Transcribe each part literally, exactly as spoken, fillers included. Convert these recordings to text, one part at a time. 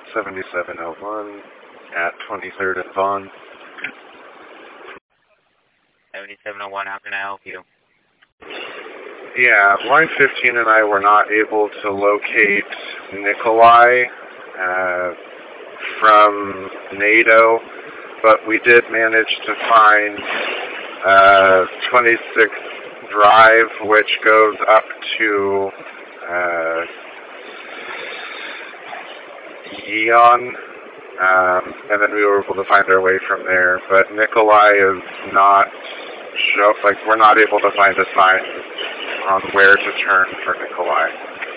seventy-seven oh one at twenty-third and Vaughn. seventy-seven oh one, how can I help you? Yeah, line fifteen and I were not able to locate Nikolai uh, from NATO, but we did manage to find uh, twenty-sixth Drive, which goes up to uh, Eon, um, and then we were able to find our way from there. But Nikolai is not show like we're not able to find a sign on where to turn for Nikolai.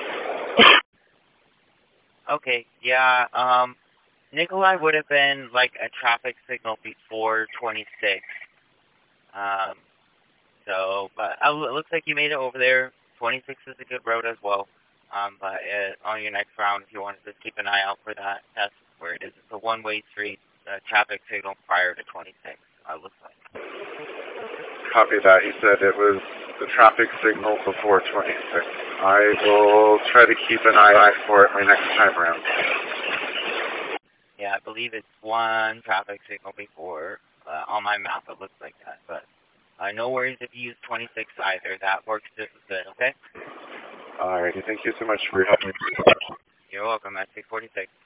Okay, yeah, um, Nikolai would have been like a traffic signal before twenty-six. Um, so, but uh, it looks like you made it over there. twenty-six is a good road as well. Um, but uh, on your next round, if you want to just keep an eye out for that, that's where it is. It's a one-way street, uh, traffic signal prior to twenty-six, uh, looks like. Copy that. He said it was the traffic signal before twenty-six. I will try to keep an eye out for it my next time around. Yeah, I believe it's one traffic signal before. Uh, on my map, it looks like that. But uh, no worries if you use twenty-six either. That works just as good, okay? Alrighty. Thank you so much for your help. You're welcome. At six forty-six.